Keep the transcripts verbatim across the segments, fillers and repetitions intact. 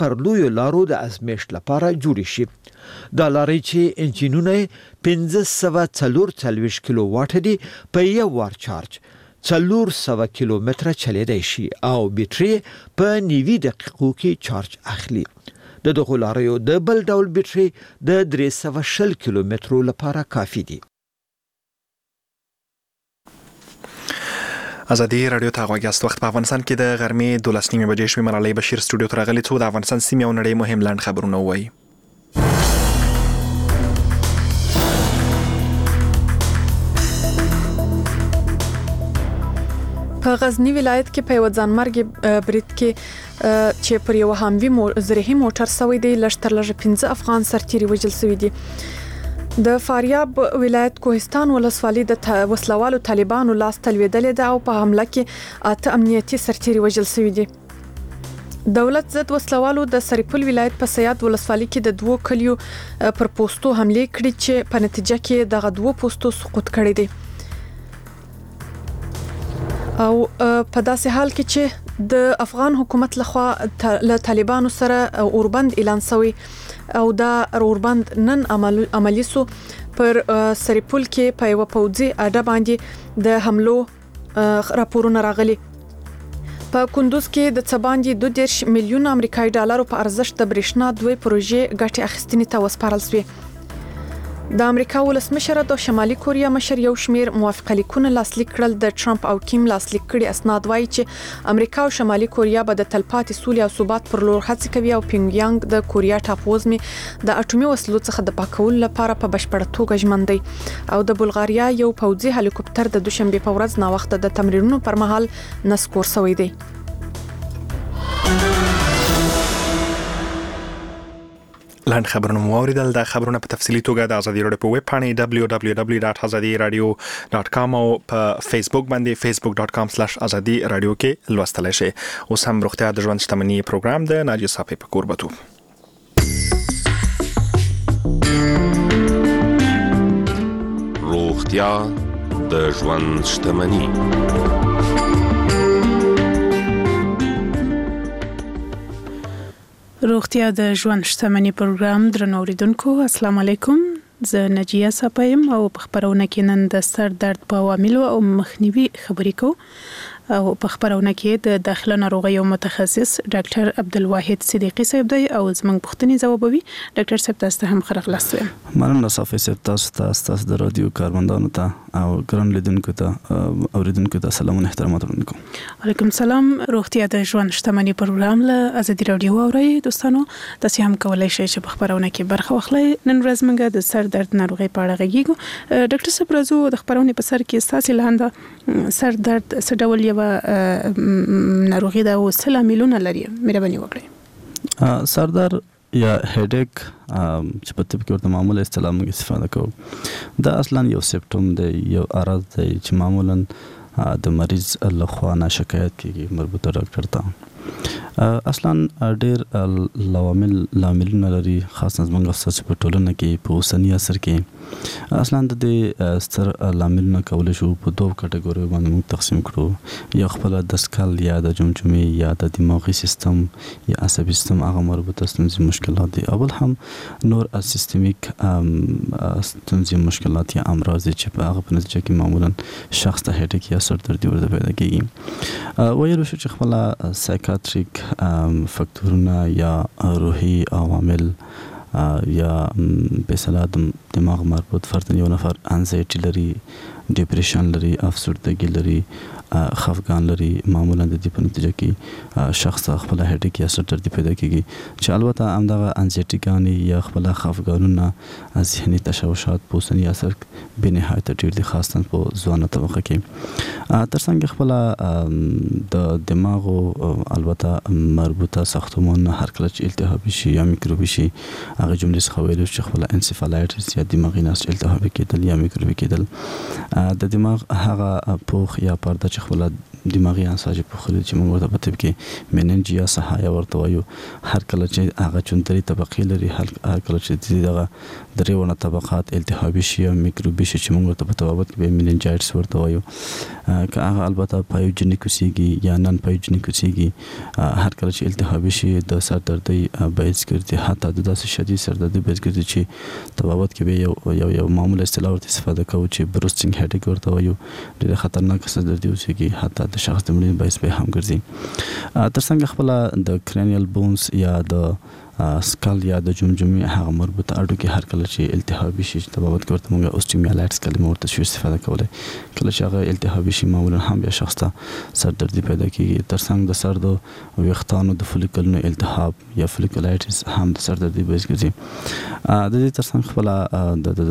پر لویو لارو د ازمیښت لپاره جوړ شي. دا لارې چې انجینونه پنځه سوه څلور څلوېښت کیلو واټ دي په یو وار چارج څلور سوه کیلومتره چلیدای شي او بیټري په نوي دقیقو کې چارج اخلي. د دغو لاریو د بل ډول بیټري د درې سوه شل کیلومترو لپاره کافي دي. ازادي رادیو ته غوږ یاست. وخت په افغانستان کې د غرمې دولس نیمې بجې شوې. ملالۍ بشیر سټوډیو ته راغلې څو د افغانستان سیمې او نړۍ مهم لاند خبرونه ووایي. په غزنی ولایت کې په یو ځانمرګي برید کې چې پر یو هموي زرهي موټر سوي دی لږ تر لږه پنځه افغان سرتیري وژل شوي دي. د فاریاب ولایت کوهستان ولسوالۍ د وسلوالو طالبانو لاس تلویدلې ده او په حمله کې اته امنیتي سرتیري وژل شوي دي. دولت ضد وسلوالو د سرپل ولایت په سیاد ولسوالۍ کې د دوو کلیو پر پوسټو حمله کړې چې په نتیجه کې دغه دوو پوسټو سقوط کړي دي. او په داسې حال کې چې د افغان حکومت لخوا له طالبانو سره اوربند اعلان شوی او دا اوربند نن عملی سو پر سرپل کې په یو پوځي اډه باندې د حملو راپورونه راغلي. په کندوز کې د څباندې دوه دېرش میلیون امریکایي ډالرو په ارزښت د برېښنا دوه پروژې ګټې اخیستنې ته وسپارل شوې. د امریکا ولسمشر د شمالي کوریا مشر یو شمیر موافقه لیکونه لاسلیک کړل. د ټرمپ او کیم لاسلیک کړي اسناد وایي چې امریکا او شمالي کوریا به د تلپاتې سولې او ثبات پر لور هڅې کوي او پینګ د کوریا ټاپوزمې د اټومي وسلو څخه د پاکولو لپاره په بشپړه توګه ژمن دی. او د بلغاریا یو پوځي هلیکوپټر د دوشنبه په ورځ نا وخت د تمرینونو پر مهال نسکور شوی دی. لاند خبرونه مو اوریدل. د خبرونه په تفصیلی توګه د ازادي رادیو په ویب پاڼه دبلیو دبلیو دبلیو ډاټ ازادي رادیو ډاټ کام او په فیسبوک باندې فیسبوک ډاټ کام سلیش ازادي رادیو کې لوستلای شئ. اوس هم روغتیا د ژوند شتمنۍ پروګرام د ناجیه صافی په کوربتو. روغتیا د ژوند شتمنۍ. روغتیا د ژوند شتمنۍ پروګرام درنو اوریدونکو السلام علیکم. زه ناجیه صافی او په خبرونه کې نن د سر درد په عواملو او مخنیوي خبرې کوم. او په خبرونه کې د داخله ناروغیو متخصص ډاکټر عبدالواحد صدیقی صاحب دی او زموږ پوښتنې ځوابوي. ډاکټر صاحب تاسو ته هم ښه راغلاست وایم. مننه صافی صاحب، تاسو ته تاسو د رادیو کارمندانو ته او ګران لیدونکو ته اوریدونکو ته سلام او احترامات ورکوم. علیکم سلام. روغتیا د ژوند شتمنۍ پروګرام له ازادي رادیو اورئ. دوستانو تاسو هم کولای شئ چې په خبرونه کې برخه واخلئ. نن ورځ موږ د سر درد ناروغي په اړه غږیږو. ډاکټر صاحب راځو د خبرونه په سر کې ستاسو لاندې سر درد څه ډول یو ناروغي ده او څه لاملونه لري؟ مهرباني وکړئ. سر درد یا هډیک چې په طب کې ورته معموله اصطلاح موږ استفاده کوو، دا اصلا یو سیمپټوم دی، یو عرض دی چې معمولا د مریض له خوا نه شکایت کیږي مربوطه ډاکټر ته. اصلا ډیر لوامل لاملونه لري، خاصه زموږ اساس په ټولنه کې په اوسنی عصر کې اصلا د دې ستر لاملونه کولای شو په دوه کټګوریو باندې موږ تقسیم کړو. یو خپل د سکل یا د جمجمې یا د دماغي سیستم یا عصبي سیستم هغه مربوطه ستونزې مشکلات دي. اول هم نور سیستمیک ستونزې مشکلات یا امراض چې په هغه په نتیجه کې معمولا شخص ته هډیک یا سر درد ورته پیدا کیږي. ویل شو چې خپل سایکاتریک فکتورونه یا روحي عوامل یا به اصطلاح دماغ مربوط فرد یو نفر انزایټي لري، ډیپریشن لري، افسردگی لري، خفګان لري، معمولا د دې په نتیجه کې شخص خپل هډیک یا سر درد پیدا کیږي چې البته همدغه انزایټیګانی یا خپل خفګانونه ذهني تشوشات په اوسني عصر به نهایت ډیر دي، خاصه په ځوانه طبقه کې. ترڅنګ خپل د دماغ او البته مربوطه ساختمان هر کله چې التهابي شي یا میکروبي شي، هغه جملې څخه ویل چې خپل انسفالایټس یا دماغي نسج التهابي کېدل یا میکروبي کېدل، د دماغ هغه پوخ یا پرده چې چې خپل دماغي انساج په خله چې موږ ورته په طب کې مننجیا صحایا ورته وایو هر کله چې هغه چونتري طبقه لري هر کله چې دغه درېونه طبقات التهابي شي او میکروبي شي چې موږ ورته په تبابت کې مننجایټس ورته وایو که هغه البته پایوجنیک وسیږي یا نن پایوجنیک وسیږي هر کله چې التهابي شي د سر دردي باعث ګرځي حتی د داسې شدید سر دردي باعث ګرځي چې تبابت کې به یو یو یو معموله اصطلاح ورته استفاده کوو چې بروستینګ هډیک ورته وایو ډېر خطرناک سر دردي وسیږي حتی د شخص د مړینې باعث به هم ګرځي ترڅنګ خپل د کرینیل بونز یا د سکال یا د جمجمې هغه مربوطه اډو کې هر کله چې التهابي شي تبابت کوي موږ اوستیومیالایټس کلمه ورته شو استفاده کولای کله چې هغه التهابي شي معمولا هم بیا شخص ته سر دردي پیدا کیږي ترڅنګ د سر د ویښتانو د فولیکلونو التهاب یا فولیکولایټس هم د سر دردي باعث ګرځي د دې ترڅنګ خپل د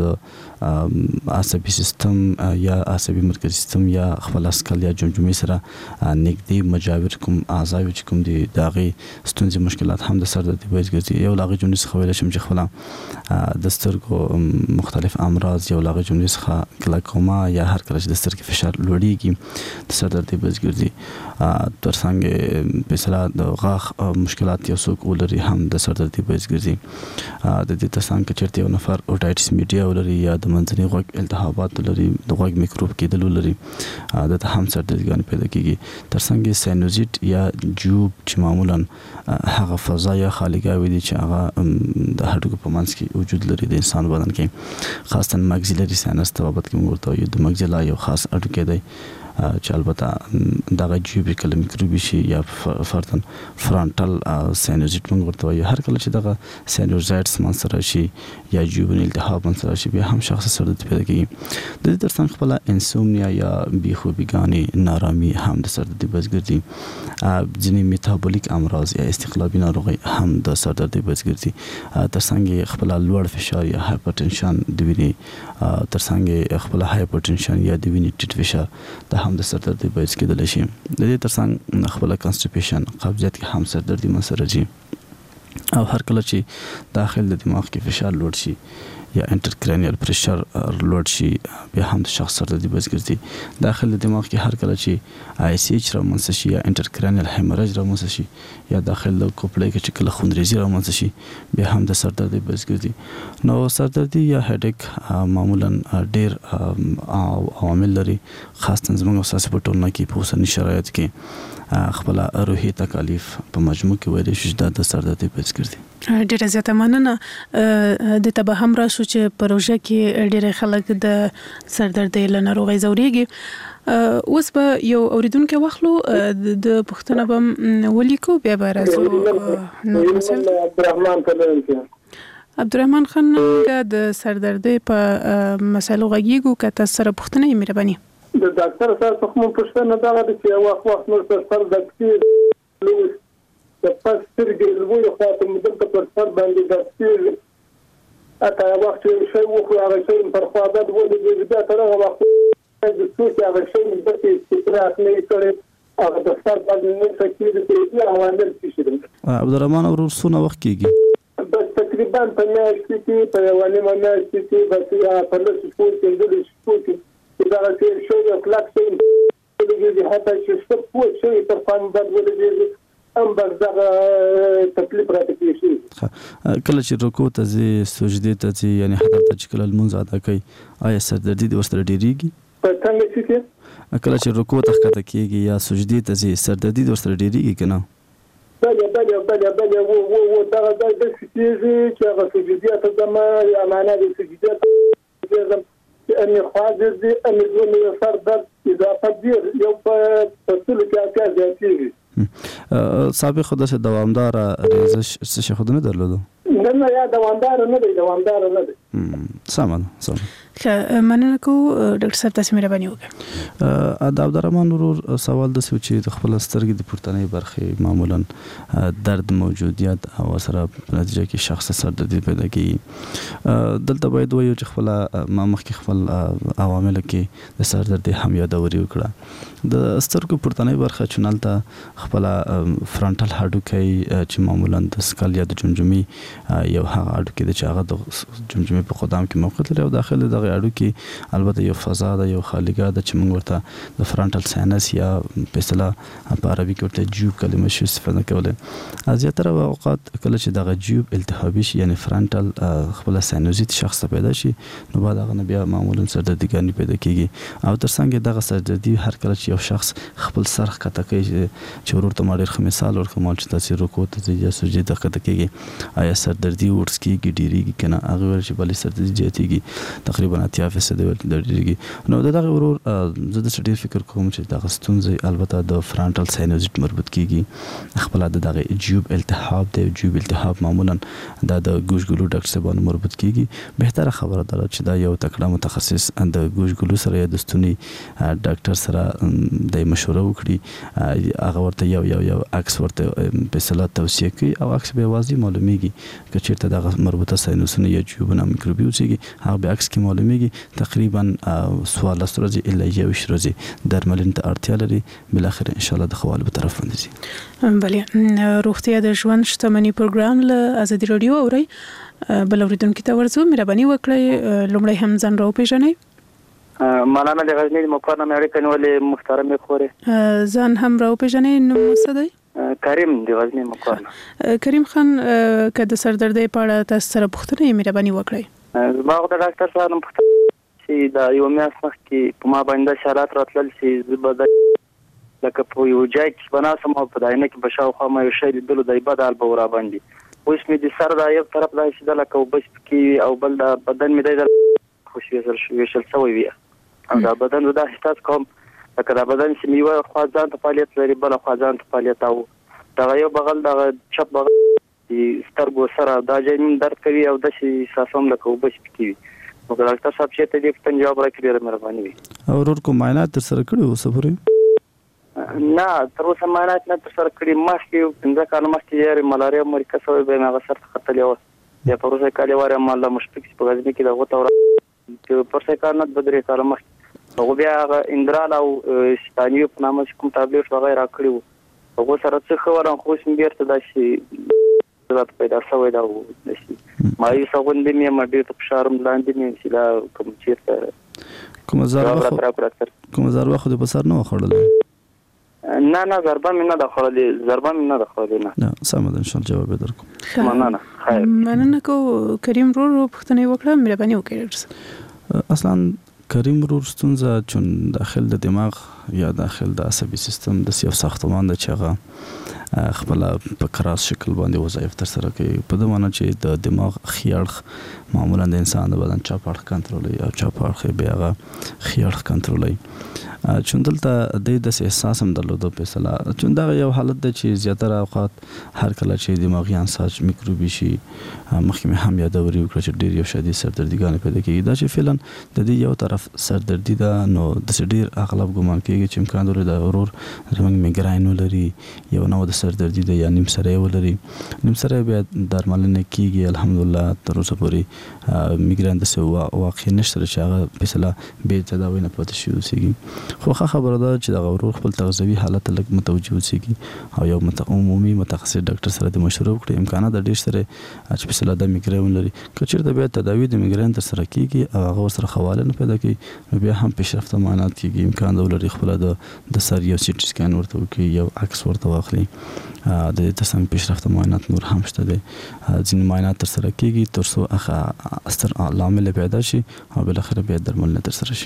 د عصبي سیستم یا عصبي مرکزي سیستم یا خپل سکال یا جمجمې سره نږدې مجاور کوم اعضاء چې کوم دي داغي ستونزې مشکلات هم د سر دردي باعث یو لاغي جملې څخه ویل شم چې خپل د سترګو مختلف امراض یو لاغي جملې څخه کلاکوما یا هر کله چې د سترګې فشار لوړیږي د سر دردي باعث ګرځي ترڅنګ په سره د غاښ مشکلات یو څوک ولري هم د سر دردي باعث ګرځي د دې ترڅنګ چې یو نفر اوټایټس میډیا ولري یا د منځني غوږ التهابات لري د غوږ میکروب کېدل ولري د هم سر دردي پیدا کیږي ترڅنګ ساینوزیټ یا جوب چې معمولا هغه فضا یا خالګاوي دي چې هغه د هډوکو په منځ کې وجود لري د انسان بدن کې خاصه ماکسیلري ساینس ته بابت کې ورته یو د ماکسیلا یو خاص هډوکی دی چې البته دغه جیوبیکل میکروبي شي یا فرتن فرانټل ساینوزیټ موږ ورته وایو هر کله چې دغه ساینوزایټس منسره شي یا جیوبن التهاب منسره شي بیا هم شخص سر درد پیدا کوي د دې ترڅنګ خپل انسومنیا یا بیخوبیګانی نارامي هم د سر درد باعث ګرځي ځینې میټابولیک امراض یا استقلابي ناروغي هم د سر درد باعث ګرځي ترڅنګ خپل لوړ فشار یا هایپرټنشن د وینې ترڅنګ خپل هایپرټنشن یا د وینې ټیټ فشار د هم د سر دردي باعث کېدلی شي د دې ترڅنګ خپل کانسټیپیشن قبضیت کې هم سر دردي مسره راځي او هر کله چې داخل د دماغ کې فشار لوړ شي یا انټرکرینیل پریشر لوړ شي بیا هم د شخص سر دردي باعث ګرځي داخل د دماغ کې هر کله چې آی سی ایچ رامنځته شي یا انټرکرینیل هیمریج رامنځته شي یا داخل د کوپړۍ کې چې کله خونریزي رامنځته شي بیا هم د سر دردي باعث ګرځي نو سر دردي یا هډیک معمولا ډیر عوامل لري خاصه زموږ اساسي په ټولنه کې په اوسني شرایط کې خپل روحي تکالیف په مجموع کې ویل شي د سر دردي باعث ګرځي ډیره زیاته مننه د تبه هم را شو چې پروژه کې ډیره خلک د سر دردي له ناروغي زوريږي اوس به یو اوریدونکو واخلو د پښتنه بم ولیکو بیا به راځو نو مثلا عبدالرحمن کله عبدالرحمن خان د سر دردي په مسلو غږیږو کته سره پښتنه یې مهرباني د ډاکټر سره په کوم پښتنه دا د چې وخت وخت نو سر دردي د پسترګې لوی خاطر مدته پر سر باندې د سیر اته وخت شي وخت هغه شي پر خواده د ولې د تر هغه وخت د څه هغه شي مدته استراحت نه کړي هغه د سر باندې نه فکر کوي او عمل شي عبدالرحمن ورور سونه وخت کېږي بس تقریبا په میاشت کې په یوه میاشت کې بس یا په لږ شپو کې د شپو کې دا چې شي یو کلاک شي د هغه چې څه پوه شي تر پام باندې ولې ام بس دا تکلیف راته کیږي کله چې رکوع ته زی سجدي ته زی یعنی حضرت چې کله المنځ ادا کوي آیا سر دردي د ورسره ډیریږي په څنګه چې کله چې رکوع ته ښکته کیږي یا سجدي ته زی سر دردي د ورسره ډیریږي کنه بله بله بله بله و و و دا د سجدي چې هغه سجدي ته زما یا معنا د سجدي ته اني خاطر دي اني زونه سر درد اضافه دي یو په تفصیل کې اکا ځاتي سابق خود سه دوامدار ریزش څه شي خود نه درلودو نه نه یا دوامدار نه دی دوامدار نه دی سامان سم ښه مننه کو ډاکټر صاحب تاسو مهرباني وکړئ د عبدالرحمن ورور سوال د سوچي د خپل سترګې د پورتنۍ برخې معمولا درد موجودیت او سره په نتیجه کې شخص سر درد پیدا کوي دلته باید وایو چې خپل ما مخکې خپل عوامل کې د سر درد هم یادوري وکړه د سترګو پورتنۍ برخه چنالته خپل فرانټل هډوکی چې معمولا د سکال یا د جمجمې یو هغه هډوکی د چې هغه د جمجمې په قدام کې موقعیت لري او داخله د دغه اډو کې البته یو فضا ده یو خالیګاه ده چې موږ ورته د فرانټل ساینس یا په اصطلاح په عربي کې ورته جیوب کلمه شي استفاده کوله. زیاتره اوقات کله چې دغه جیوب التهابي شي یعنی فرانټل خپل ساینوزیت شخص پیدا شي نو بعد هغه بیا معمولا سردردګانی پیدا کیږي او ترڅنګ دغه سردردي هر کله چې یو شخص خپل سر ښکته کوي چې ورته ما ډېر ښه مثال ورکوم چې تاسو رکوع ته یا سجدې ته ښکته کیږي آیا سردردي ورس کیږي ډیریږي کنه هغه ور چې بلې سردردي زیاتیږي تقریبا اتیا فیصد ډیریږي. نو دغه ورور زه د ډېر فکر کوم چې دغه ستونزې البته د فرانټل ساینوزیت مربوط کیږي خپل د دغه جیوب التهاب دی جیوب التهاب معمولا د ګوشګلو ډاکټر صاحب مربوط کیږي. بهتره خبره ده چې دا یو تکړه متخصص د ګوشګلو سره یا د ستوني ډاکټر سره د مشوره وکړي هغه ورته یو یو یو عکس ورته په صلاح توصیه کوي او عکس به واضح معلومیږي چې چیرته د مربوطه ساینوسونه یا جیوبونه میکروبیوسیږي هغه به عکس کې معلومیږي تقریبا سوال ستوري الا یو شروزي درملنه ته اړتیا لري بل اخر ان شاء الله د خوالو په طرف باندې. بله روغتیا د ژوند شتمنۍ پروګرام له ازادي رادیو اوري بل اوریدونکو ته ورځو مهرباني وکړئ لومړی هم ځان راو پیژنئ. مولانا د غزنی مقام امریکا ولې محترم خوري ځان هم راو پیژنئ نو څه دی؟ کریم د غزنی مقام. کریم خان که د سردردۍ په اړه تاسو سره پوښتنه یې مهرباني وکړئ. زما د ډاکټر صاحب نن پوښتنه چې دا یو میاشت مخکې په ما باندې شرات راتلل چې زه به لکه په یو ځای کې بناسم او په داینه کې بشاوخوا ما یو شی لیدلو دی بد حال به ورا باندې اوس مې د سر دا یو طرف دا چې د لکه وبس کې او بل دا بدن مې د خوشي سره ویشل شوی وي او دا بدن دا احساس کوم لکه دا بدن چې میوه خوازان ته فعالیت لري بل خوازان ته فعالیت او دا یو بغل دا چپ بغل سترګو سره دا جنین درد کوي او د شي احساسوم لکه وبس کې نو ډاکټر صاحب چې ته دې په جواب راکړي ډېر مهرباني وي. او ورور کوم معاینات تر سره کړو اوسه پورې؟ نه تر اوسه معاینات نه تر سره کړي مخکې څنګه کار مخکې یې ملاریا مرکز سوی به هغه سره خطلې و یا پروسه کالي واره مال مشفق په غزنی کې دا غوته ور چې پروسه کار نه بدري کار مخکې هغه بیا هغه اندرال او شتانی په نامه کوم ټابلیټ وغیرہ کړیو هغه سره څه خبره خو سم بیرته دا شي زړه پیدا شوی دا و نشي ما یې څنګه دې مې مډې ته فشارم لاندې مې چې دا کوم چیرته کوم زار کوم زار واخد په سر نه خړل نه نه ضربه مې نه د خړلې ضربه مې نه د خړلې نه نه سم ده ان شاء الله جواب درکوم. مننه خیر مننه کو کریم رو رو پښتنه وکړه مهرباني وکړئ. اصلا کریم رو ستونزه چون داخل د دماغ یا داخل د عصبي سیستم د سیو ساختمان د چغه خپل په کراس شکل باندې وظایف تر سره کوي په دې معنی چې د دماغ خیاړ معمولا د انسان د بدن چاپاړ کنټرولوي او چاپاړ به هغه خیاړ کنټرولوي چون دلته د دې احساس هم درلوده په اصطلاح چون دا یو حالت دی چې زیاتره اوقات هر کله چې دماغي انساج میکروبي شي مخکې هم یادوري وکړه چې ډیر یو شدید سردردګان پیدا کیږي دا چې فعلا د دې یو طرف سردردي ده نو د ډیر اغلب ګمان کیږي چې امکان لري د ورور زموږ میګراین ولري یو نو د سردردي ده یا نیم سره ولري نیم سره بیا درملنه کیږي الحمدلله تر اوسه پورې میګراین د سو واقع نشته چې هغه په اصطلاح به تداوی نه پاتې شي اوسېږي خو خبره ده چې د ورور خپل تغذوي حالت لږ متوجه اوسېږي او یو عمومي متخصص ډاکټر سره د مشوره وکړي امکانات د ډیر سره چې په اصطلاح د میګراین لري کچیر د بیا تداوی د میګراین تر سره کیږي او هغه سره حواله نه پیدا کوي نو بیا هم پیشرفته معاینات کیږي امکان لري خپل د د سر یو سي ټي سکان ورته کوي یو عکس ورته واخلي د دې ترڅنګ پیشرفته معاینات نور هم شته دي ځینې معاینات تر سره کیږي تر څو هغه اثر عامل پیدا شي او بل اخر بیا درملنه تر سره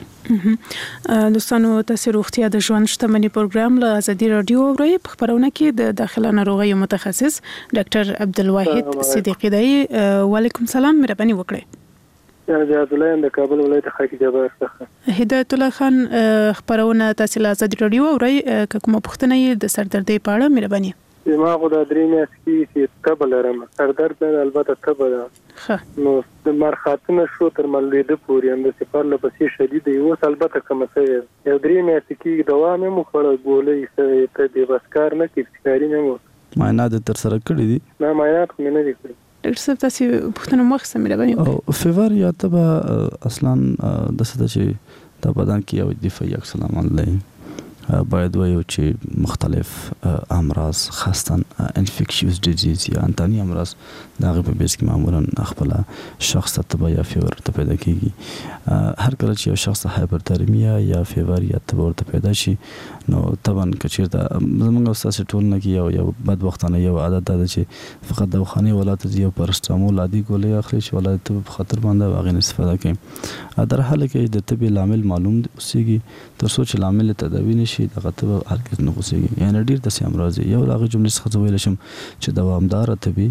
شي. دوستانو تاسو روغتیا د ژوند شتمنۍ پروګرام له ازادي رادیو اورئ په خبرونه کې د داخله ناروغیو متخصص ډاکټر عبدالواحد صدیقی دی. وعلیکم سلام مهرباني وکړئ. هدایت الله د کابل ولایت خاکی جبار څخه هدایت الله خان خبرونه تاسو له ازادي رادیو اورئ کومه پوښتنه د سردردۍ په اړه مهرباني. ما خو د درې میاشتې چې تبه لرم سردرد البته تبه ده نو د مرخاتونه شو تر ملېده پورې هم د سفر له پسې شدید دی اوس البته کومه څه یو درې میاشتې کې دوا مې مو خوړه ګولۍ ته د بسکار نه کې ښکاري نه مو معاینات تر سره کړی دي نه معاینات مې نه دي کړی. ډاکټر صاحب تاسو پوښتنه مخه مهرباني او فیور یا تبه اصلا د څه چې د بدن کې یو دفاعي عکس العمل دی باید وایو چې مختلف امراض خاصتاً انفیکشیوس ډیزیز یا انتانی امراض دا غو په بیس کې معمولا خپل شخص ته تبه یا فیور ته پیدا کیږي. هر کله چې یو شخص هایپرترمیا یا فیور یا تبه ورته پیدا شي نو طبعا کچیرته زمونږ استاد ټول نه کې یو یو بد وختانه یو عادت ده چې فقط د خاني ولادت یو پرستامول عادي ګولې اخلي چې ولادت په خطر باندې واغې استفاده کوي. در حال کې د طبي لامل معلوم اوسېږي تر څو چې لامل تداوی نشي دغه ته هرګز نه اوسېږي. یعنی ډیر د سیم راځي یو لاغه جملې څخه ویل شم چې دوامدار طبي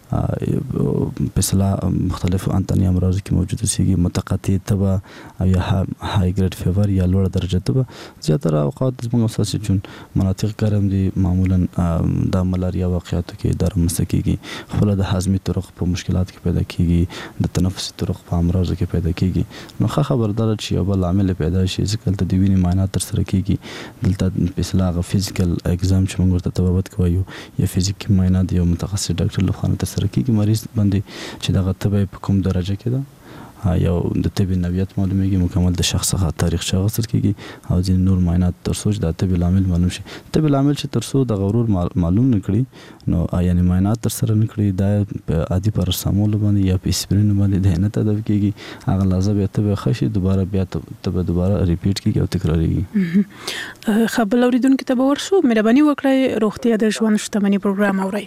پسلا مختلف انتانی امراض کې موجود اوسېږي متقطع تبه او یا های ګریډ فیور یا لوړ درجه تبه. زیاتره اوقات زموږ اساسي چون مناطق ګرم دي معمولا د ملاریا واقعاتو کې د رامنځته کېږي خپل د هضمي طرق په مشکلات کې پیدا کېږي د تنفسي طرق په امراضو کې پیدا کېږي. نو ښه خبردار چې یو بل عامل پیدا شي ځکه دلته د وینې معاینات ترسره کېږي دلته پسلا غو فزیکل اگزام چې موږ ورته تبابت کوو یا فزیکي معاینات یو متخصص ډاکټر لخوا ترسره کېږي مریض باندې چې دغه تبه په کوم درجه کې ده یو د طبي نوعیت معلومیږي مکمل د شخص څخه تاریخچه غوښتل کېږي او ځین نور معاینات تر څو د طبي لامل معلوم شي. طبي لامل چې تر څو د غرور معلوم نکړي نو یعنی معاینات تر سره نکړي دا عادي پرستامول باندې یا پیسپرین باندې د نه تداوی کېږي هغه لازم به تبه خشي دوباره بیا تبه دوباره ریپیټ کېږي او تکراریږي. خبر اوریدونکو ته باور شو مهرباني وکړئ روغتیا د ژوند شتمنۍ پروګرام اورئ.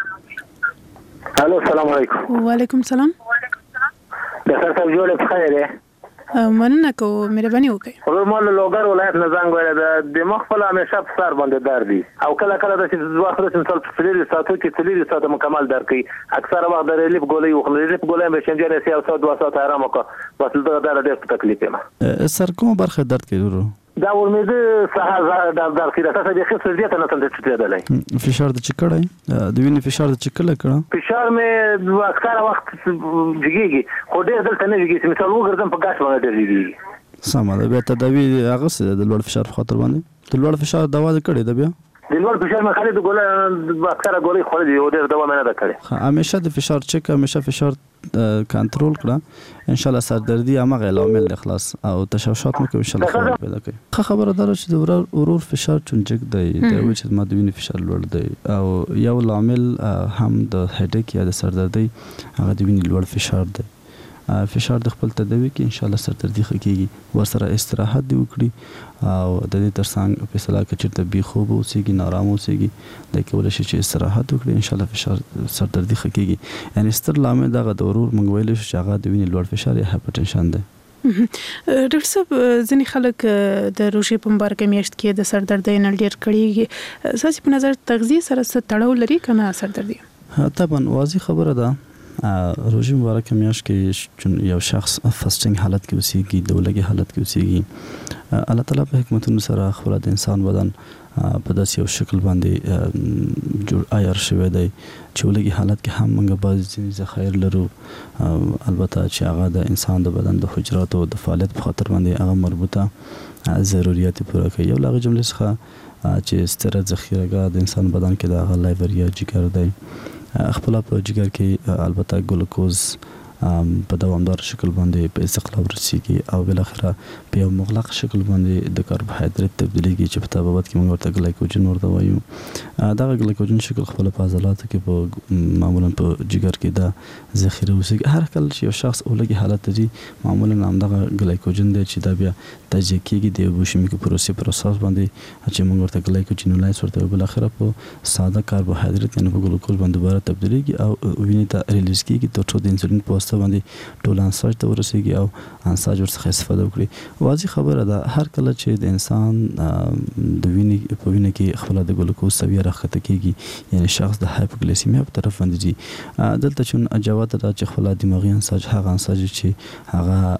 الو السلام علیکم. وعلیکم السلام. ډاکټر صاحب جوړ په خیر دی. مننه کوم مهرباني وکړئ. ورمال لوګر ولایت نه زنګ ویل د د مخ په همیشه په سر باندې درد دي او کله کله د چې وخت د مثال په فلری ساتو کې فلری ساتو مکمل درد کوي اکثر وخت د ریلیف ګولې او ریلیف ګولې به شنجره سي او سات دوه ساعت آرام وکړه بس دغه درد ډېر تکلیف ما سر کوم برخه درد کوي ورو دا ورمېده سهار د درد کې راځي د خپل سرجیت نه څنګه چټېدلای فشار د چکړای د وینې فشار د چکړل کړه فشار مې اکثر وخت جګيږي خو ډېر دلته نه جګيږي مثال وګرځم په ګاش باندې ډېر سمه ده بیا تداوی هغه څه د لوړ فشار په خاطر باندې د لوړ فشار دوا کړې ده بیا د لوړ فشار مې خالي د ګولې اکثر ګولې خوري او ډېر دوا مې نه ده کړې همیشه د فشار چک همیشه فشار کنټرول کړه ان شاء الله سردردي هغه عوامل اخلاص او تشوشات مو کوي ان شاء الله پیدا کوي. خبره ده چې د ورور ورور فشار چونجک دی د وچ مادویني فشار لوړ دی او یو عامل هم د هډیک یا د سردردي هغه د وینې لوړ فشار دی. فشار د خپل تداوی کې ان شاء الله سردردي خکېږي ورسره استراحت دی وکړي او د دې ترڅنګ په صلاح کې چې بي خوب اوسېږي نارام اوسېږي د کول شي چې استراحت وکړي ان شاء الله فشار سردردي خکېږي. یعنی ستر لامل دغه د ورور منګ ویل شي چې هغه د وینې لوړ فشار یا هایپرټنشن دی. ډاکټر صاحب ځینې خلک د روژې په مبارکه میاشت کې د سردردۍ نه ډېر کړيږي ساسي په نظر تغذیه سره څه تړاو لري کنه سردردي؟ طبعا واضح خبره ده روژې مبارکه میاشت کې یو شخص فاستینګ حالت کې اوسېږي د ولګي حالت کې اوسېږي الله تعالی په حکمتونو سره خپل د انسان بدن په داسې یو شکل باندې جوړ عیار شوی دی چې ولګي حالت کې هم موږ بعض ځینې ذخایر لرو البته چې هغه د انسان د بدن د حجراتو د فعالیت په خاطر باندې هغه مربوطه ضرورت پوره کوي. یو لاغه جمله څخه چې ستره ذخیره د انسان بدن کې د هغه لایور یا جګر دی خپل په جګر کې البته ګلوکوز په دوامدار شکل باندې په استقلال رسیږي او بل اخره په یو مغلق شکل باندې د کاربوهایډریټ تبدیلیږي چې په تبابت کې موږ ورته ګلایکوجن ورته وایو. دا ګلایکوجن شکل خپل په عضلاتو کې په معمولا په جګر کې دا ذخیره وسیږي. هر کله چې یو شخص اولګي حالت لري معمولا هم دا ګلایکوجن دی چې دا بیا تجزیه کېږي د بوشمیک پروسې پروسس باندې چې موږ ورته ګلایکوجن لایس ورته بل اخره په ساده کاربوهایډریټ یعنی په ګلوکوز باندې دوباره تبدیلیږي او وینې ته ریلیز کېږي تر څو د انسولین په باندې ټول انساج ته ورسیږي او انساج ورڅخه استفاده وکړي. واضح خبره ده هر کله چې د انسان د وینې په وینې کې خپل د ګلوکوز سویه راښکته کېږي یعنی شخص د هایپوګلیسیمیا په طرف باندې ځي دلته چې جواب ده چې خپل دماغي انساج هغه انساج چې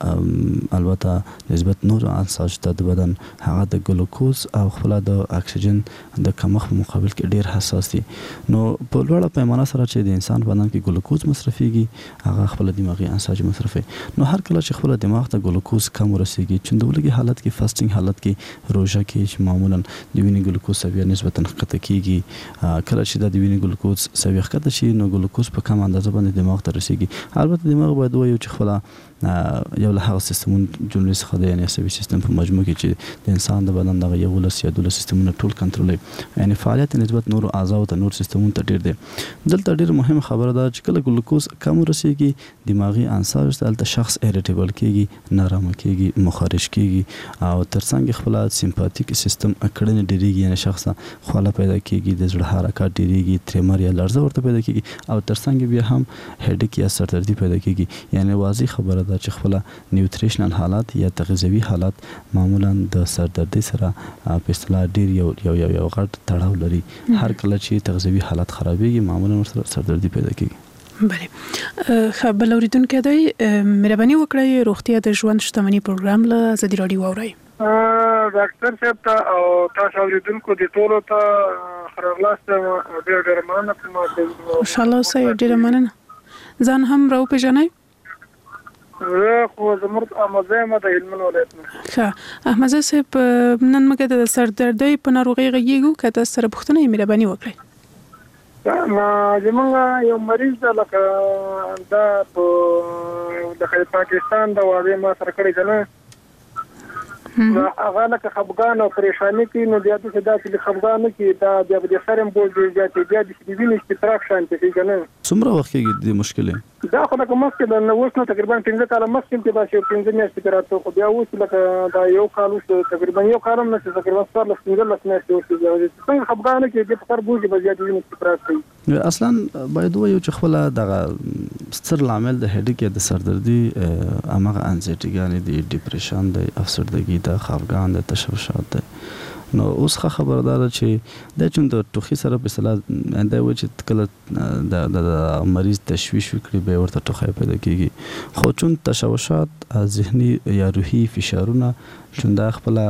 هغه البته نسبت نور انساج ته د بدن هغه د ګلوکوز او خپل د اکسیجن د کمښت په مقابل کې ډیر حساس دي. نو په لوړه پیمانه سره چې د انسان بدن کې ګلوکوز مصرفيږي هغه خپل دماغي انساج مصرفي نو هر کله چې خپل دماغ ته ګلوکوز کم ورسیږي چې د ولګي حالت کې فاستینګ حالت کې روژه کې چې معمولا د وینې ګلوکوز سویه نسبتا ښکته کیږي کله چې د وینې ګلوکوز سویه ښکته شي نو ګلوکوز په کم اندازه باندې دماغ ته رسیږي. البته دماغ باید وایو چې خپل یو له هغه سیستمونو جملې څخه د یعنی عصبي سیستم په مجموع کې چې د انسان د بدن دغه یو لس یا دولس سیستمونه ټول کنټرولوي یعنی فعالیت نسبت نور اعضاء ته نور سیستمونو ته ډیر دی. دلته ډیر مهمه خبره ده چې کله ګلوکوز کم ورسیږي دماغي عنصر دلته شخص ایریټیبل کیږي نارامه کیږي مخارج کیږي او ترڅنګ خپل سمپاتیک سیستم اکړنه ډیریږي یعنی شخص خواله پیدا کیږي د زړه حرکت ډیریږي تریمر یا لړزه ورته پیدا کیږي او ترڅنګ بیا هم هډیک یا سردردي پیدا کیږي. یعنی واضح خبره ده چې خپل نیوتریشنل حالات یا تغذیوي حالات معمولا د سردردي سره په اصطلاح ډیر یو یو یو یو غټ تړاو لري. هر کله چې تغذیوي حالات خرابېږي معمولا ورسره سردردي پیدا کیږي. بله خبر اوریدونکو دی مهرباني وکړئ روغتیا د ژوند شتمنۍ پروګرام له ازادي رادیو واورئ. ډاکټر صاحب ته او تاسو اوریدونکو د ټولو ته خیرغلاست ډیر ډیر مننه کوم. ان شاء الله سه ډیر مننه. ځان هم راو پیژنئ. زه خو زمرد احمدزی ما د هلمند ولایت نه. ښه احمدزی صاحب نن موږ د سردردۍ په ناروغۍ غږیږو که تاسو سره پوښتنه یې مهرباني وکړئ. ما زمونږ یو مریض ده لکه دا په د پاکستان د واده ما سره کړی ده نه هغه لکه خفګان او پریشانی کې نو بیا د دا چې خفګان کې دا بیا د سرم بول دی بیا د وینې استفراغ شانتي کې نه څومره وخت کې د مشکله دا خو لکه مخکې د نو وښنو تقریبا پنځه کاله مخکې کې دا چې پنځه میاشتې کراته خو بیا اوس لکه دا یو کال اوس تقریبا یو کال هم نه تقریبا څوار لس پنځه لس میاشتې اوس څنګه خفګان کې د سر بوجي بیا د وینې استفراغ کوي. اصلا باید وایو چې خپل دغه ستر لامل د هډیک یا د سردردي امغه انزایټي ګانې د ډیپریشن د افسردګي د خفګان د تشوشات ده. نو اوس خبره ده چې د چون د ټوخي سره په اصطلاح انده و چې کله د د مریض تشویش وکړي به ورته ټوخی پیدا کیږي. خو چون تشوشات ذهني یا روحي فشارونه چون دا خپل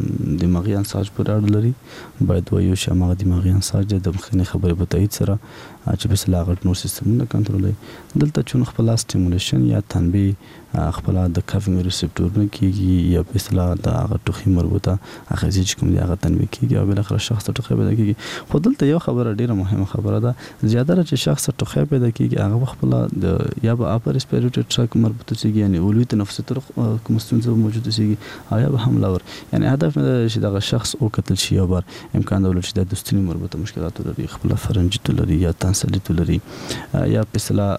دماغي انساج پر اړه لري باید وایو چې هغه دماغي انساج د مخکنی خبرې په تایید سره چې په اصطلاح غټ نور سیستمونه کنټرولوي. دلته چون خپل سټیمولیشن یا تنبیه خپل د کافینګ ریسپټورونه کیږي یا په اصطلاح د هغه ټوخي مربوطه اخیزي چې کوم دی هغه تنبیه کیږي او بل اخر شخص ټوخی پیدا کیږي. خو دلته یو خبره ډیره مهمه خبره ده زیاتره چې شخص ټوخی پیدا کیږي هغه خپل د یا به اپر ریسپیریټری ټراک مربوطه کیږي یعنی اولوي تنفسي طرق کوم ستونزه موجوده کیږي او یا به هم لور یعنی هدف نه چې دغه شخص او قتل شي یا بار امکان درلود چې د دوستنی مربوطه مشکلات لري خپل فرنجیت لري یا تنسلیت لري یا په اصطلاح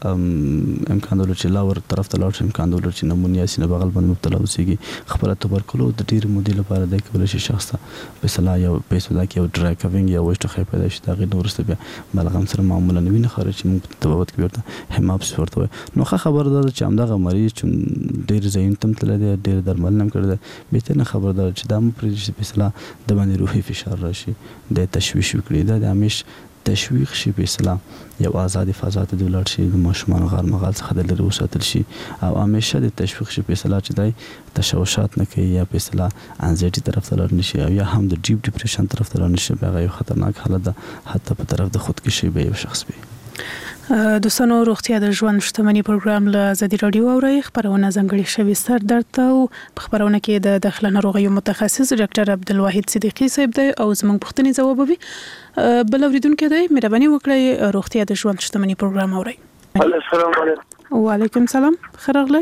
امکان درلود چې لاور طرف ته لاړ شي امکان درلود چې نمونیا سینه بغل باندې مبتلا وسیږي خپل توبرکلوز د ډیر مودې لپاره د کول شي شخص په اصطلاح یو پیسو دا کې یو ډرای کاوینګ یا وښته خې پیدا شي دا غي نورسته بیا بلغم سره معمولا نوینه خارج موږ په تبوت کې ورته هماپس ورته نو خبر ده چې همدغه مریض چې ډیر زین تم تل دی ډیر درمل نم کړی به ته خبر ده چې دا مو پرې په اصطلاح د باندې روحي فشار راشي د تشویش وکړي دا د همیش تشویق شي په اصطلاح یو آزادي فضات د ولر شي د ماشومان غار مغال څخه د لري وساتل شي او همیشه د تشویق شي په اصطلاح چې دای تشوشات نه کوي یا په اصطلاح انزایټي طرف ته لار نشي او یا هم د ډیپ ډیپریشن طرف ته لار نشي بیا یو خطرناک حالت ده حتی په طرف د خودکشي به یو شخص وي. دوستانو روغتیا د ژوند شتمنۍ پروګرام له ازادي رادیو اوري خبرونه ځانګړي شوی سر درد او په خبرونه کې د داخله ناروغیو متخصص ډاکټر عبدالواحد صدیقی صاحب دی او زموږ پوښتنې ځوابوي. بل اوریدونکو دی مهرباني وکړئ روغتیا د ژوند شتمنۍ پروګرام اوري. السلام علیکم. وعلیکم السلام خیرغلی.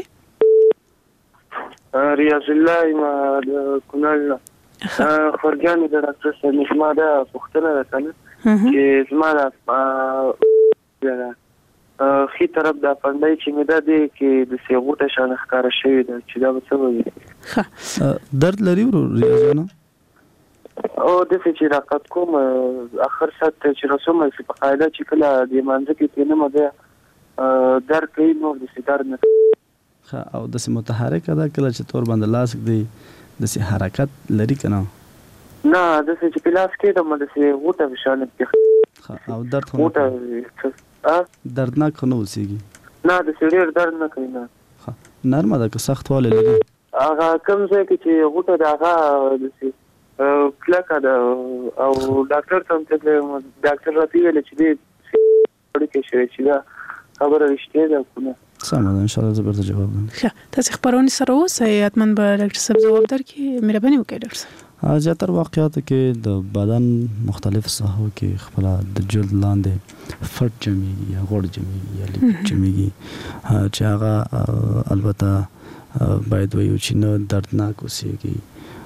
ریاض الله ما د کونړ خورګان د ډاکټر صاحب نشما دا پوښتنه راکنه چې زما د خي طرف د پندای چې مې دا دی کې د سیغوټه شان ښکار شوی دا چې دا څه وي درد لري ورو ریاضانه او د چې راکټ کوم اخر سات چې رسوم چې په قاعده چې کله د مانځ کې تنه مده در کوي نو د سیدار نه او د سم متحرک ادا کله چې تور باندې لاس دی د سي حرکت لري کنه نه د چې پلاس کې د مده سي غوټه بشانه کې او درد غوټه دردناک خو نه وسیږي نه د سړي درد نه کوي نه نرمه ده که سخت واله لري هغه کوم ځای کې چې غوټه د هغه د کلکه ده او ډاکټر ته ته ډاکټر راته ویل چې دې وړي کې شوی چې دا خبره رښتیا ده کنه سم ده ان شاء الله زبرته جواب ده. تاسو خبرونه سره اوسئ اتمن به ډاکټر صاحب جواب درکړي مهرباني وکړئ ډاکټر صاحب. زیاتره واقعاتو کې د بدن مختلف ساحو کې خپل د جلد لاندې فټ جمعيږي یا غوړ جمعيږي یا لیپټ جمعيږي چې هغه البته باید وایو چې نه دردناک اوسېږي،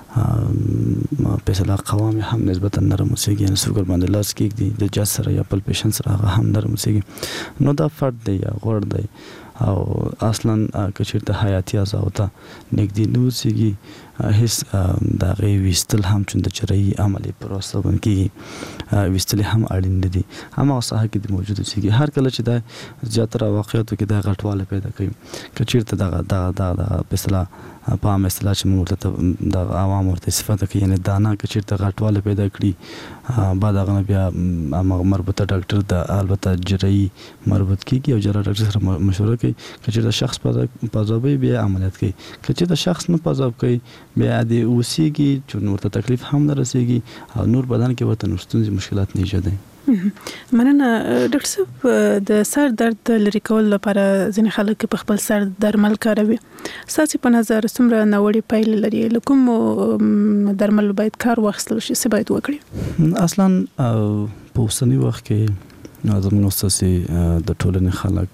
فیصله قوام هم نسبتا نرم اوسېږي، یعنې څوک باندې لاس کېږدي د جج سره یا بل پیشنټ سره هغه هم نرم اوسېږي. نو دا فرد دی یا غوړ دی او اصلا که چېرته حیاتي اعضاو ته نږدې نه اوسېږي هیڅ د هغې ویستل هم چون د چرایي عملي پروسه باندې کېږي ویستل هم اړین نه دي، هماغه ساحه کې د موجود اوسېږي. هر کله چې دا زیاتره واقعیتو کې دا غټوالی پیدا کوي، که چېرته دغه دغه دغه فیصله په عامه اصطلاح چې موږ ورته د عوام ورته استفاده کوي، یعنې دانه که چېرته غټوالی پیدا کړي بعد هغه نه بیا هماغه مربوطه ډاکټر د البته جراحي مربوط کېږي او جراح ډاکټر سره مشوره کوي. که چېرته شخص پازابوي بیا عملیات کوي، که چېرته شخص نه پازاب کوي بیا د اوسېږي چې ورته تکلیف هم نه رسېږي او نور بدن کې ورته نور ستونزې مشکلات نه ایجادوي. مننه ډاکټر صاحب. د سر درد لرې کولو لپاره ځینې خلک په خپل سر درمل کاروي. ستاسو په نظر څومره ناوړه پایلې لري؟ له کومو درملو باید کار واخیستل شي؟ څه باید وکړي؟ اصلا په اوسني وخت کې زموږ ستاسو د ټولنې خلک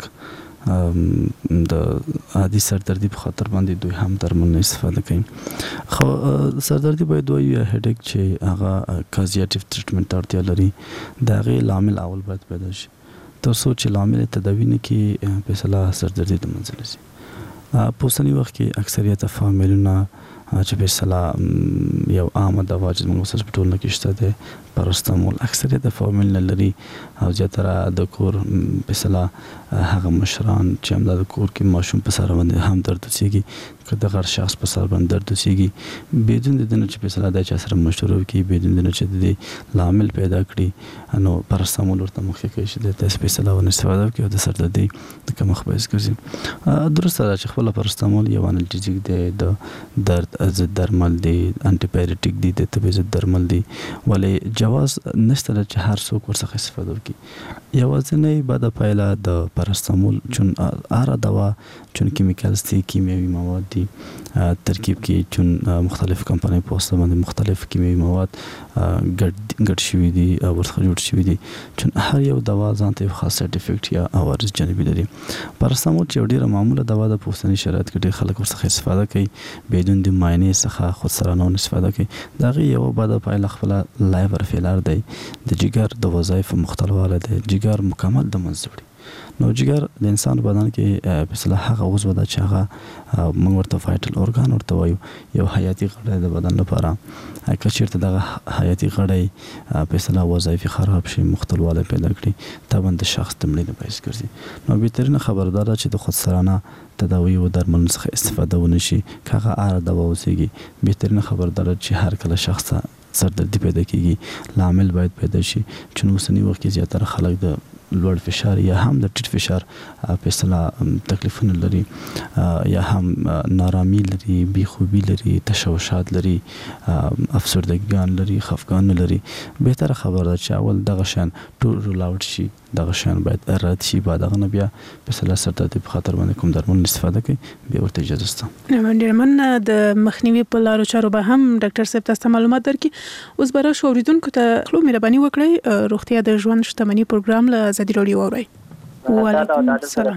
د عادي سردردي په خاطر باندې دوی هم درمل نه استفاده کوي. خو سردردي باید وایو یا هډیک چې هغه کازیاتیو ټریټمنټ اړتیا لري، د هغې لامل اول باید پیدا شي تر څو چې لامل تداوي نه کړي فیصله سردردي د منځه راځي. په اوسني وخت کې اکثریت فامیلونه چې فیصله یو عامه دوا چې موږ سره په ټولنه کې شته دی پاراسټامول، اکثریت فامیل نه لري او زیاتره د کور فیصله هغه مشران چې هم د کور کې ماشوم په سر باندې هم درد اوسېږي، که د غټ شخص په سر باندې درد اوسېږي، بدون د دې نه چې فیصله دا چا سره مشوره وکړي، بدون د نه چې د دې لامل پیدا کړي، نو پاراسټامول ورته مخکې کوي چې د تاسو فیصله ونه استفاده وکړي او د سردردي د کمښت باعث ګرځي. درسته ده چې خپله پاراسټامول یو انالجیزیک دی، د درد ضد درمل دی، انټي بایوټیک دی، د تبې ضد درمل دی، ولې جواز نشته چې هر څوک ورڅخه استفاده وکړي. یوازینۍ بده پایله د پاراسټامول چون هر دوا چون کیمیکلز دي، کیمیاوي مواد دي ترکیب کې، چون مختلف کمپنۍ په واسطه باندې مختلف کیمیاوي مواد ګډ ګډ شوي دي او ورڅخه جوړ شوي دي، چون هر یو دوا ځان ته یو خاص سایډ افیکټ یا عوارض جانبي لري. پاراسټامول چې ډیره معموله دوا ده په اوسني شرایط کې ډېر خلک ورڅخه استفاده کوي بدون د معاینې څخه خودسرانه استفاده کوي. د هغې یوه بده پایله خپله لایور فیلر دی، د جګر د وظایفو مختلوالی دی، جګر مکمل د منځه وړي. نو جګر د انسان بدن کې مثلا هغه عضو ده چې هغه موږ ورته وایټل اورګان ورته وایو، یو حیاتي غړی د بدن لپاره. که چېرته دغه حیاتي غړی مثلا وظایفې خراب شي، مختلوالی پیدا کړي، طبعا د شخص د مړینې باعث ګرځي. نو بهترینه خبره دا ده چې د خودسرانه تداوی او درملو څخه استفاده ونه شي. که هغه هره دوا اوسېږي، بهترینه خبره دا ده چې هر کله شخص سردردي پیدا کېږي لامل باید پیدا شي. چې اوسني وخت کې زیاتره خلک د لوړ فشار یا هم د ټیټ فشار په اصطلاح تکلیفونه لري، یا هم نارامي لري، بیخوبي لري، تشوشات لري، افسردګیان لري، خفګان لري. بهتره خبره ده چې اول دغه شیان ټول رول آوټ شي، دغه شیان باید رد شي، بعد هغه نه بیا په اصطلاح سردردي په خاطر باندې کوم درمل استفاده کوي بیا ورته اجازه شته. ډېر مننه. د مخنیوي په لارو چارو به هم ډاکټر صاحب تاسو معلومات درکړي. اوس به راشو اوریدونکو ته خلو مهرباني وکړئ روغتیا د ژوند شتمنۍ پروګرام له ازادي راډیو اورئ. وعلیکم السلام.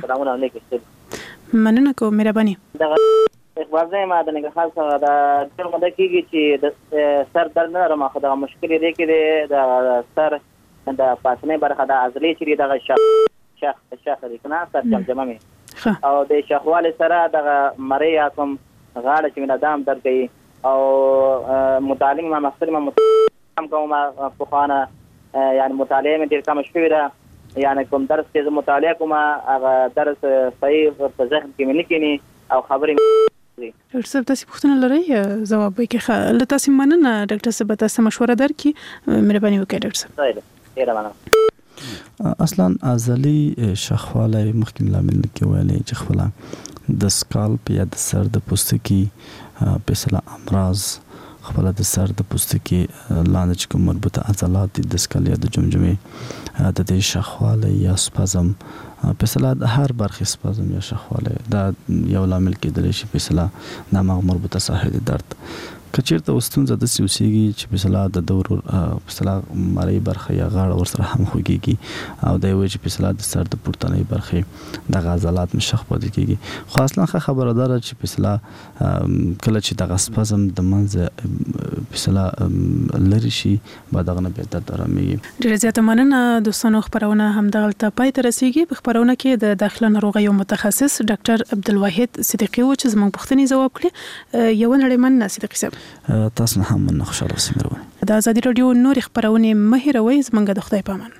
مننه کوم مهرباني. اخبار زما د نګهال سره د ټول مده کېږي چې د سر درد نه راما خدای مشکل دی کې د سر د پاسنۍ برخه د عضلې چې دغه شخ شخ شخ د کنا سر جمجمه می او د شخواله سره د مری کوم غاړه چې ندام درد کوي او متعلم ما مخصوص ما متعلم کوم په خانه یعنی مطالعه مې ډیر کم شوی ده، یعنی کوم درس چې مطالعه کوم هغه درس صحیح په ذهن کې مې نکینی او خبرې ډاکټر صاحب تاسو پوښتنه لرئ جواب وکړئ. له تاسو مننه ډاکټر صاحب تاسو مشوره درکړي، مهرباني وکړئ ډاکټر صاحب. ډیره مننه. اصلا عضلي شخواله مخکې لامل کې ویلې چې خپل د سکالپ یا د سر د پوستکي په اصطلاح امراض خپل د سر د پوستکي لاندې چې کوم مربوطه عضلات د سکال یا د جمجمې د دې شخواله یا سپازم په اصطلاح د هر برخې سپازم یا شخواله دا یو لامل کېدلی شي په اصطلاح د مربوطه ساحې د درد. کچیرته وستونزه د سیوسیږي چې په صلاح د دور په صلاح مری برخه یا غاړه ورسره هم خوږيږي او د وجه په صلاح د سر د پورتنۍ برخه د غزلات مشخ پاتې کیږي خو اصلا خبردار چې په صلاح کله چې د غسپزم د منځ په صلاح لری شي بعد غنه به د درامي ډیره زیاته مننه دوستانو خبرونه هم دغلته پای ته رسیدي په خبرونه کې د داخله ناروغیو متخصص ډاکټر عبدالواحد صدیقي و چې زموږ پوښتنې جواب کړي یو نړۍ مننه صدیقي صاحب تاسو هم من خوشاله اوسئ مروه د ازادي رادیو نور خبرونه مهیروي زمونږ د خدای پامان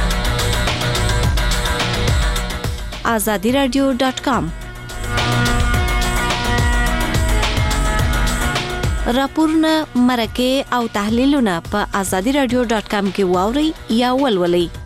azadi radio dot com راپورونه مرکه او تحلیلونه په azadi radio dot com کې واوري یا ولولئ